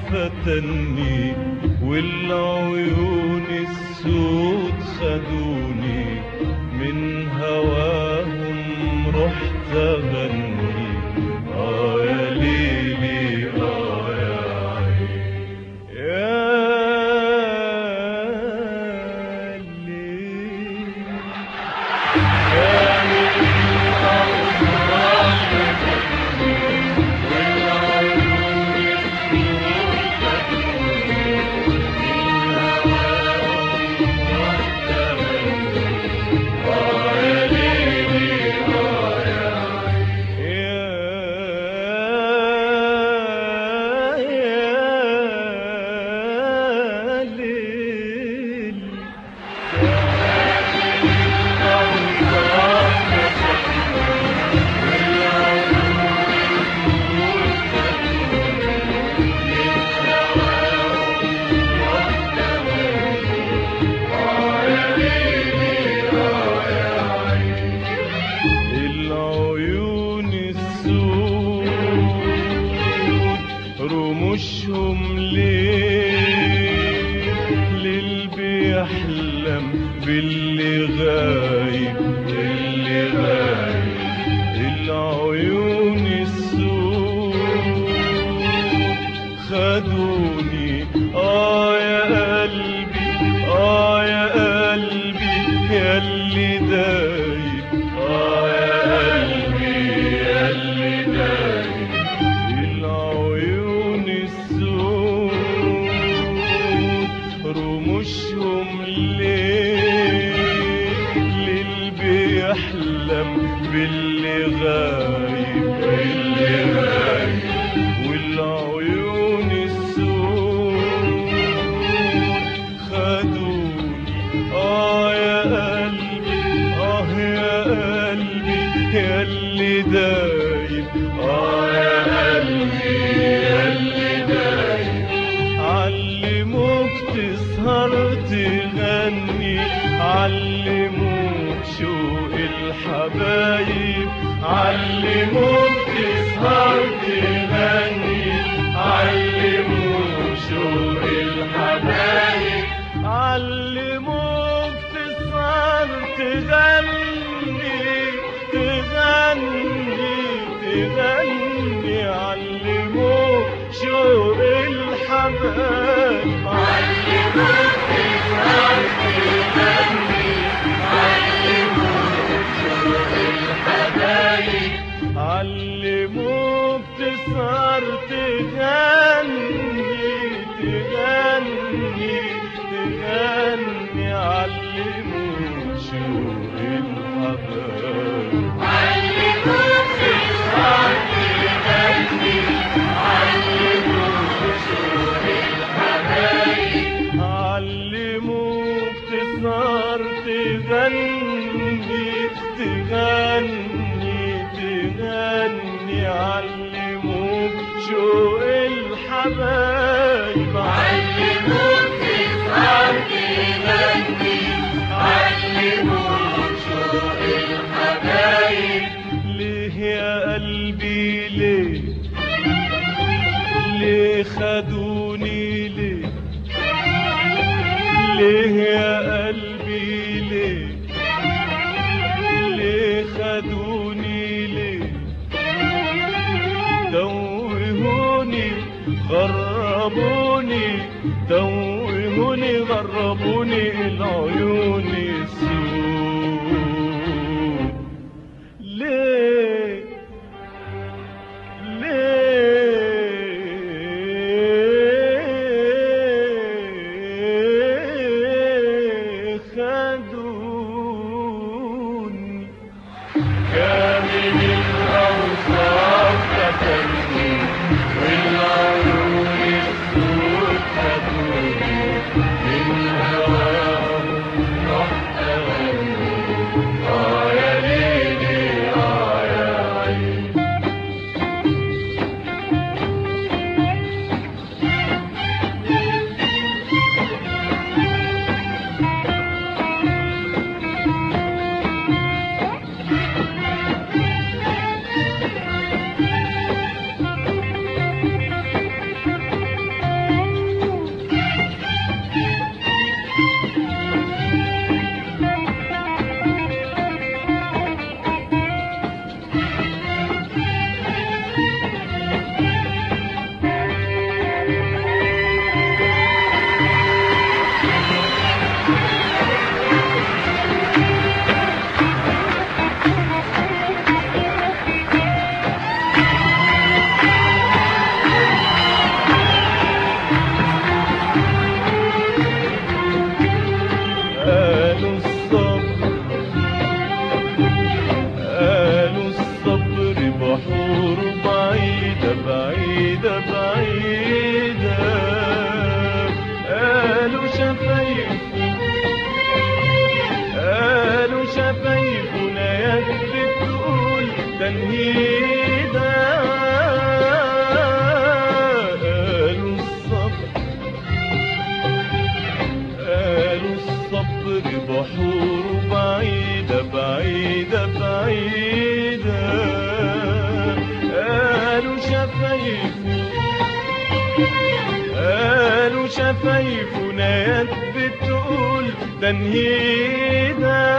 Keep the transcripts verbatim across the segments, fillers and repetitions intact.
فتني والعيون السود خدوني من هواهم رحت أغني آه يا ليلي آه يا عين يا ليل كانت الأوطان فتني والعيون السود خدوني من هواهم رحت أغني آه يا ليلي آه يا العيون السود رموشهم ليه ليل بيحلم باللي غايب اللي غايب العيون السود خدوني آه يا قلبي آه يا قلبي ياللي دايب آه يا قلبي ياللي دايب العيون السود رموشهم ليه ليل بيحلم باللي غايب اللي غايب والعيون السود خدوني آه يا قلبي آه يا قلبي ياللي دايب آه يا قلبي ياللي دايب علموك تسهر تغني علموك شوق الحبايب علموك تسهر تغني علموك شوق الحبايب علموك تسهر تغني تغني تغني علموك شوق الحبايب علموك تسهر تغني علموك شوق الحبايب علموك تسهر تغني تغني تغني علموك شوق الحبايب علموك تسهر تغني علموك شوق الحبايب علموك تسهر تغني تغني تغني علموك شوق الحبايب علموك تسهر تغني علموك شوق الحبايب ليه يا قلبي ليه ليه خدوني ليه ليه يا قلبي ليه ليه خدوني ليه توهوني غربوني توهوني غربوني العيون السود ليه ليه خدوني كامل الأوصاف فتني والعيون السود خدوني من هواهم رحت قالوا شفايفنا يد بتقول ده نهيدا،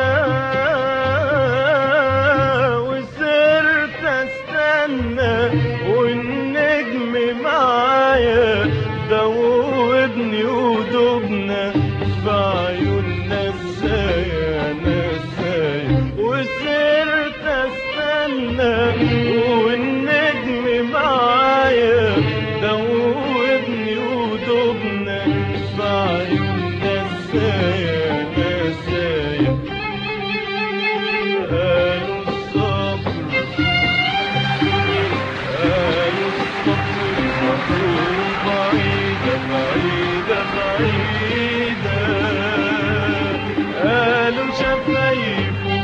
وصرت استنى والنجم معايا دوبني ودوبنا بعيوننا ازاي انا ازاي، وصرت استنى والنجم معايا دوبني ودوبنا بعيوننا ازاي انا ازاي. قالوا الصبر قالوا الصبر مطلوب بعيدة بعيدة بعيدة. قالوا شفايفه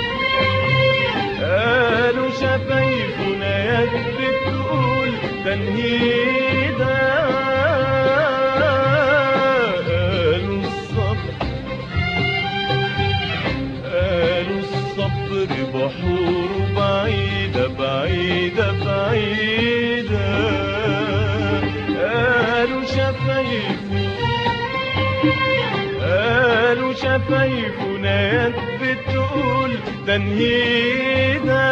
قالوا شفايفنا يد بتقول تنهيدا. قالوا الصبر قالوا الصبر بحور بعيدة بعيدة بعيدة. قالوا شفايفه قالوا شفايفنا يد بتقول تنهيدا،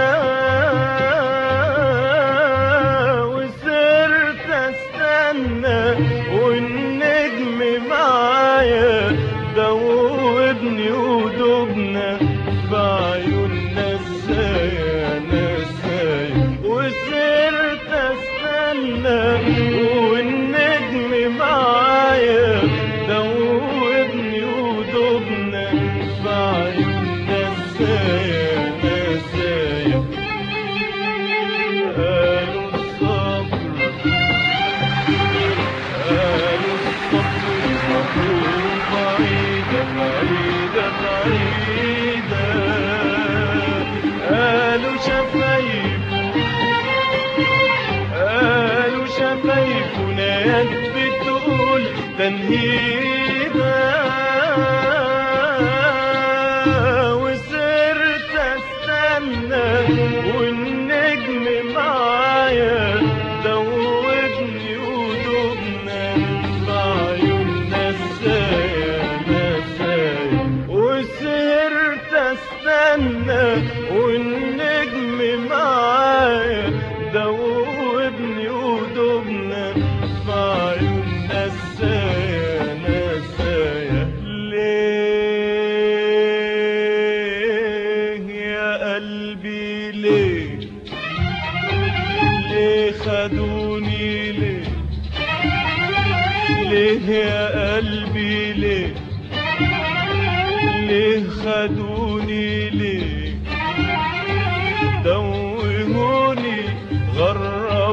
وصرت استنى والنجم معايا دوبني ودوبنا بعيوننا ازاي انا ازاي، وصرت استنى والنجم معايا دوبني ودوبنا بعيوننا ازاي انا ازاي. قالوا الصبر قالوا الصبر مطلوب بعيدة بعيدة بعيدة. قالوا شفايفه قالوا شفايفنا يد بتقول تنهيدا، وصرت استنى والنجم معايا دوبني ودوبنا بعيوننا ازاي انا ازاي، وصرت استنى والنجم معايا دوبني ودوبنا بعيوننا ازاي انا ازاي. ليه يا قلبي ليه ليه خدوني ليه ليه يا قلبي ليه ليه خدوني ليه، دوهوني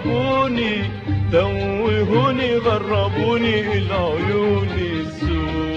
غربوني دوهوني غربوني العيون السود.